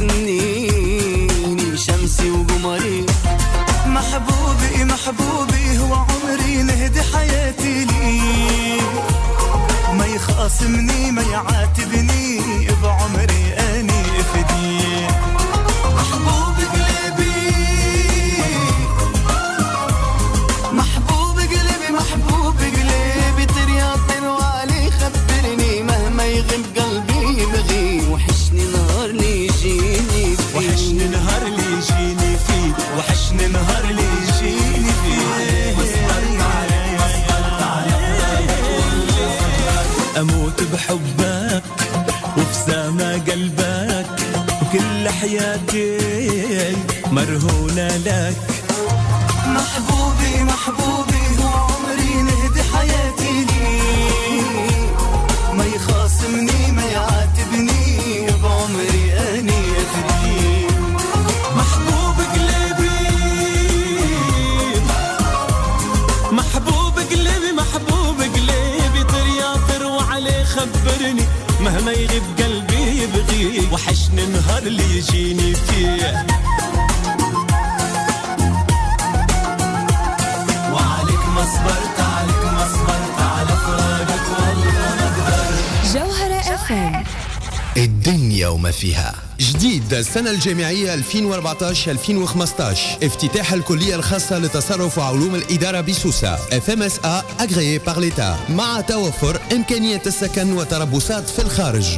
سنيني شمسي وقمري. محبوبي محبوبي هو عمري نهدي حياتي لي، ما يخاصمني ما يعاتبني بعمري أني افدي. محبوب قلبي محبوب قلبي محبوب قلبي ترياطن وعلي خبرني مهما يغيب قلبي يبغي. وحشني نهار لي يجيني فيه، وحشني نهار لي يجيني فيه، وحشني نهار لي يجيني فيه. أموت بحبك وفي سما قلبك وكل حياتي مرهونة لك. محبوبي محبوبي هو عمري نهدي حياتي لي، ما يخاصمني ما يعاتبني بعمري أني أفدي. محبوب قلبي محبوب قلبي محبوب قلبي طرياطر وعليه خبرني مهما يغيب قلبي يبغي. وحشني نهار اللي يجيني فيه، وعليك ما صبرت عليك ما صبرت على فراقك والله ما اقدر. جوهرة FM الدنيا وما فيها. جديد السنة الجامعية 2014-2015. افتتاح الكلية الخاصة لتصرف وعلوم الإدارة بسوسة FMSA agréé par l'État مع توفر إمكانية السكن وتربصات في الخارج.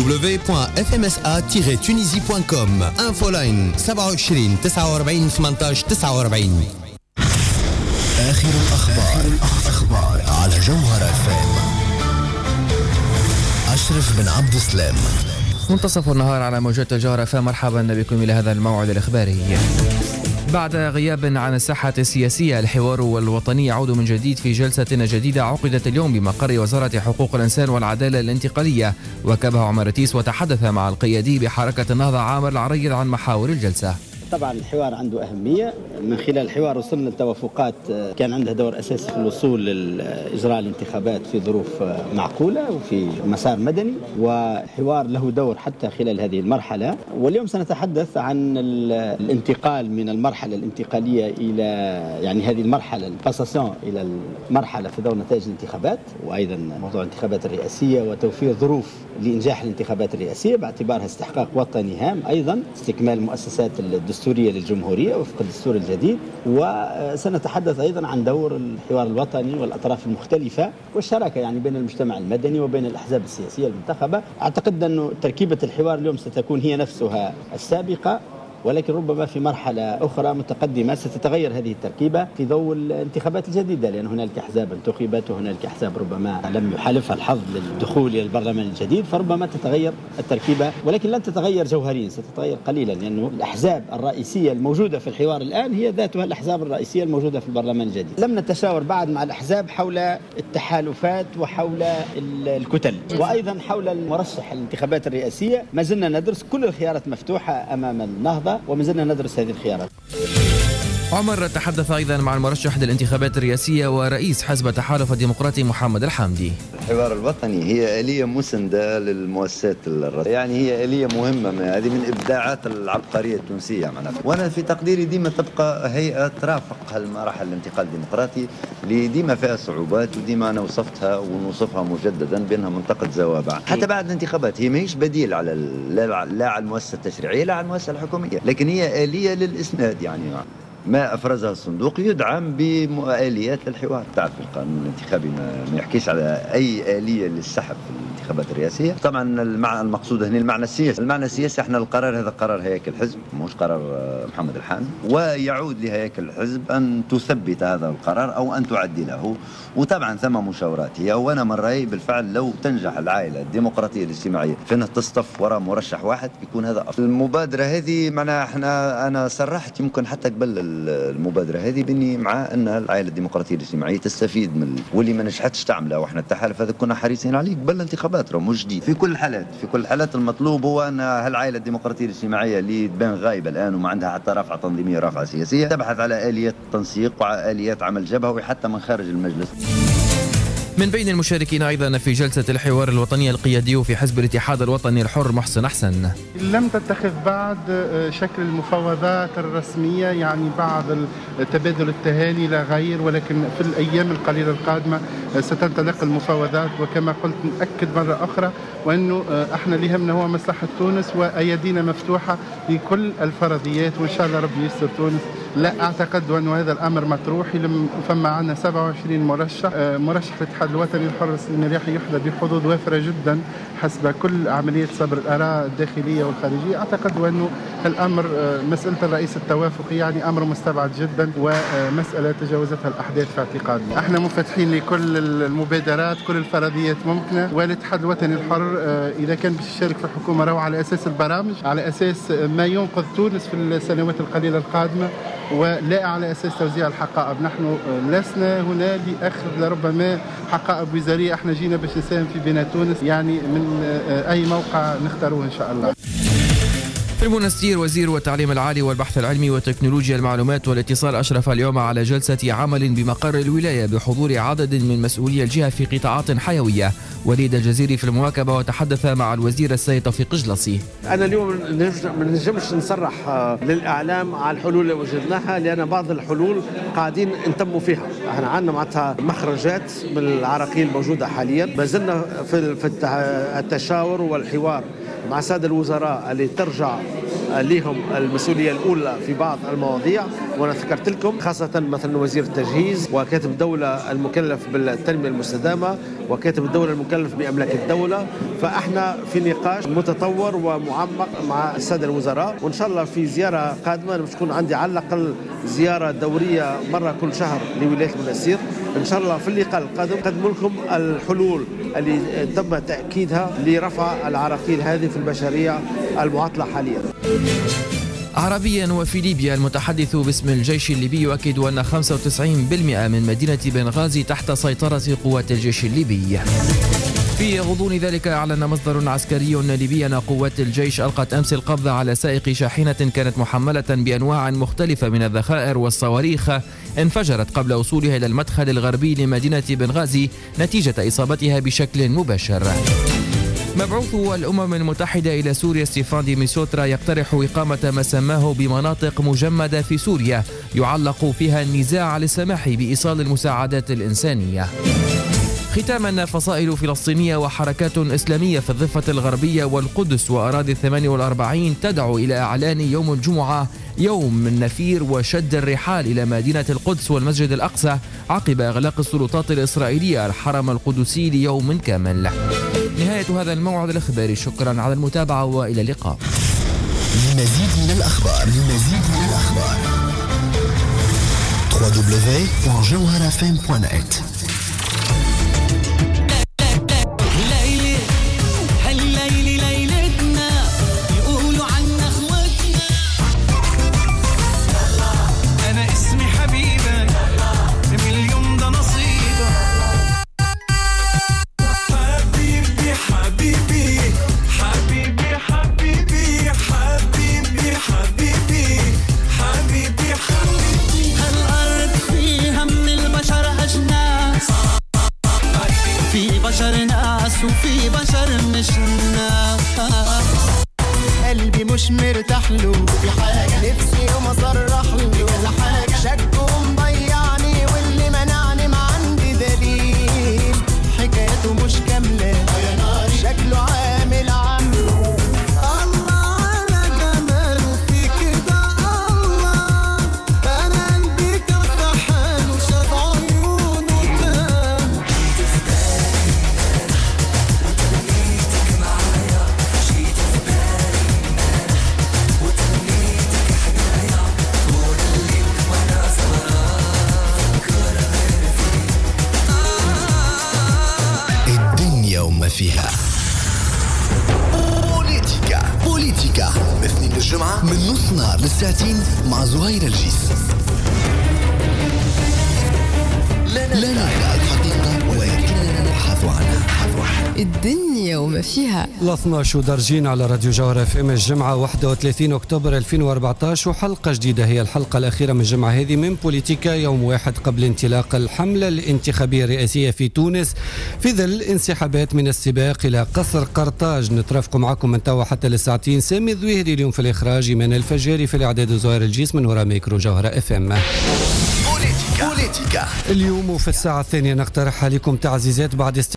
www.fmsa-tunisie.com. انفولاين 27 49 18 49. آخر الأخبار على جوهرة FM. أشرف بن عبد السلام. منتصف النهار على موجات الجوهرة FM. مرحبا بكم إلى هذا الموعد الإخباري. بعد غياب عن الساحة السياسية، الحوار الوطني يعود من جديد في جلسة جديدة عقدت اليوم بمقر وزارة حقوق الإنسان والعدالة الانتقالية. وكبه عمر تيس وتحدث مع القيادي بحركة النهضة عامر العريض عن محاور الجلسة. طبعا الحوار عنده أهمية. من خلال الحوار وصلنا لتوافقات كان عندها دور أساسي في الوصول لإجراء الانتخابات في ظروف معقولة وفي مسار مدني، وحوار له دور حتى خلال هذه المرحلة. واليوم سنتحدث عن الانتقال من المرحلة الانتقالية إلى يعني هذه المرحلة الباساسيون إلى المرحلة في دور نتائج الانتخابات، وأيضا موضوع الانتخابات الرئاسية وتوفير ظروف لإنجاح الانتخابات الرئاسية باعتبارها استحقاق وطني هام، أيضا استكمال المؤسسات الدستورية للجمهورية وفق الدستور الجديد. وسنتحدث أيضا عن دور الحوار الوطني والأطراف المختلفة والشراكة يعني بين المجتمع المدني وبين الأحزاب السياسية المنتخبة. أعتقد أن تركيبة الحوار اليوم ستكون هي نفسها السابقة، ولكن ربما في مرحلة أخرى متقدمة ستتغير هذه التركيبة في ضوء الانتخابات الجديدة، لأن هنالك أحزاب انتخبت وهنالك أحزاب ربما لم يحالفها الحظ للدخول إلى البرلمان الجديد، فربما تتغير التركيبة، ولكن لن تتغير جوهريا، ستتغير قليلا، لأنه الأحزاب الرئيسية الموجودة في الحوار الآن هي ذاتها الأحزاب الرئيسية الموجودة في البرلمان الجديد. لم نتشاور بعد مع الأحزاب حول التحالفات وحول الكتل، وأيضا حول المرشح الانتخابات الرئاسية. ما زلنا ندرس، كل الخيارات مفتوحة أمام النهضة وما زلنا ندرس هذه الخيارات. عمر تحدث أيضا مع المرشح للانتخابات الرئاسية ورئيس حزب التحالف الديمقراطي محمد الحامدي. الحوار الوطني هي آلية مسندة للمؤسسات الرسمية، يعني هي آلية مهمة، هذه من إبداعات العبقرية التونسية معناها. وأنا في تقديري ديما تبقى هيئة ترافق هالمراحل الانتقال الديمقراطي اللي ديما فيها صعوبات، وديما أنا وصفتها ونوصفها مجددا بأنها منطقة زوابع. حتى بعد الانتخابات هي ماهيش بديل على لا على المؤسسة التشريعية لا على المؤسسة الحكومية، لكن هي آلية للإسناد، يعني ما أفرزها الصندوق يدعم بآليات للحوار. تعرف القانون الانتخابي ما يحكيش على أي آلية للسحب في الانتخابات الرئاسية. طبعا المقصود هنا المعنى السياسي. المعنى السياسي احنا القرار هذا قرار هياكل الحزب مش قرار محمد الحامدي، ويعود لهياكل الحزب أن تثبت هذا القرار أو أن تعدله. وطبعا ثم مشاورات هي، وأنا من رأيي بالفعل لو تنجح العائلة الديمقراطية الاجتماعية في أنها تصطف وراء مرشح واحد يكون هذا أفضل. المبادرة هذه معناها أنا صرحت يمكن حتى قبل المبادرة هذه بني مع أن العائلة الديمقراطية الاجتماعية تستفيد من واللي ما نجحتش تعمله، وإحنا التحالف هذا كنا حريصين عليه قبل الانتخابات، راه مش جديد. في كل الحالات المطلوب هو أن هالعائلة الديمقراطية الاجتماعية اللي تبان غايبة الآن وما عندها حتى رافعة تنظيمية رافعة سياسية تبحث على آليات تنسيق وعلى آليات عمل جبهوي حتى من خارج المجلس. من بين المشاركين أيضا في جلسة الحوار الوطني القيادي في حزب الاتحاد الوطني الحر محسن أحسن. لم تتخذ بعد شكل المفاوضات الرسمية، يعني بعض تبادل التهاني لا غير، ولكن في الأيام القليلة القادمة ستنطلق المفاوضات. وكما قلت نأكد مرة أخرى وأنه احنا اللي يهمنا هو مصلحة تونس، وأيدينا مفتوحة لكل الفرضيات، وإن شاء الله ربي يستر تونس. لا أعتقد أن هذا الأمر مطروح. فما عندنا 27 مرشح الاتحاد الوطني الحر السلمي راح يحظى بحظوظ وافرة جدا حسب كل عملية صبر الآراء الداخلية والخارجية. أعتقد أنه الأمر مسألة الرئيس التوافقي يعني أمر مستبعد جدا، ومسألة تجاوزتها الأحداث في اعتقادنا. احنا منفتحين لكل المبادرات، كل الفرضيات ممكنة، والاتحاد الوطني الحر إذا كان باش يشارك في الحكومة راهو على أساس البرامج، على أساس ما ينقذ تونس في السنوات القليلة القادمة، ولا على أساس توزيع الحقائب. نحن لسنا هنا لأخذ لربما حقائب وزارية، احنا جينا باش نساهم في بناء تونس، يعني من أي موقع نختاروه إن شاء الله. في المنستير وزير التعليم العالي والبحث العلمي وتكنولوجيا المعلومات والاتصال أشرف اليوم على جلسة عمل بمقر الولاية بحضور عدد من مسؤولي الجهة في قطاعات حيوية. وليد الجزيري في المواكبة وتحدث مع الوزير السيد توفيق جلصي. أنا اليوم ما نجمش نصرح للإعلام على الحلول اللي وجدناها، لأن بعض الحلول قاعدين نتموا فيها. احنا عندنا معناتها مخرجات من العراقيل موجودة حاليا، ما زلنا في التشاور والحوار مع السادة الوزراء اللي ترجع لهم المسؤولية الأولى في بعض المواضيع. وأنا ذكرت لكم خاصة مثلا وزير التجهيز وكاتب الدولة المكلف بالتنمية المستدامة وكاتب الدولة المكلف بأملاك الدولة. فإحنا في نقاش متطور ومعمق مع السادة الوزراء، وإن شاء الله في زيارة قادمة مش تكون عندي على الأقل زيارة دورية مرة كل شهر لولاية المنستير. إن شاء الله في اللقاء القادم نقدم لكم الحلول اللي تم تأكيدها لرفع العراقيل هذه في المشاريع المعطلة حاليا. عربيا وفي ليبيا، المتحدث باسم الجيش الليبي يؤكد أن 95% من مدينة بنغازي تحت سيطرة قوات الجيش الليبي. في غضون ذلك أعلن مصدر عسكري ليبي أن قوات الجيش ألقت أمس القبض على سائق شاحنة كانت محملة بأنواع مختلفة من الذخائر والصواريخ انفجرت قبل وصولها إلى المدخل الغربي لمدينة بنغازي نتيجة إصابتها بشكل مباشر. مبعوث الأمم المتحدة إلى سوريا ستيفان دي ميسوترا يقترح إقامة ما سماه بمناطق مجمدة في سوريا يعلق فيها النزاع على السماح بإيصال المساعدات الإنسانية. ختاما، فصائل فلسطينية وحركات إسلامية في الضفة الغربية والقدس وأراضي 48 تدعو إلى إعلان يوم الجمعة يوم النفير وشد الرحال إلى مدينة القدس والمسجد الأقصى عقب إغلاق السلطات الإسرائيلية الحرم القدسي ليوم كامل. نهاية هذا الموعد الإخباري، شكرا على المتابعة وإلى اللقاء. لمزيد من الأخبار www.jawharafm.net. وفي بشر مش الناس، قلبي مش مرتاح له في حاجة، نفسي يوم اصرح له كذا حاجة، شكه مضيعني واللي منعني ما عندي دليل، حكايته مش كاملة شكله عامل عمرو. الله على جماله في كده، الله انا قلبي كف حاله شاف عيونه تاه. وما فيها بوليتيكا من الاثنين للجمعة من نص نهار للساعتين مع زهير الجيس. لا الحقيقة ولكننا نبحث ابحثوا عنها. الدنيا وما فيها. 12 درجين على راديو جوهر اف ام الجمعة 31 أكتوبر 2014 وحلقة جديدة هي الحلقة الأخيرة من الجمعة هذه من بوليتيكا يوم واحد قبل انطلاق الحملة الانتخابية الرئاسية في تونس في ظل انسحابات من السباق إلى قصر قرطاج. نترافق معكم من توا حتى للساعتين. سامي الذويهري اليوم في الإخراج، إيمان الفجاري في الإعداد وزهير الجيس من وراء ميكرو جوهر اف ام. بوليتيكا اليوم وفي الساعة الثانية نقترح عليكم تعزيزات بعد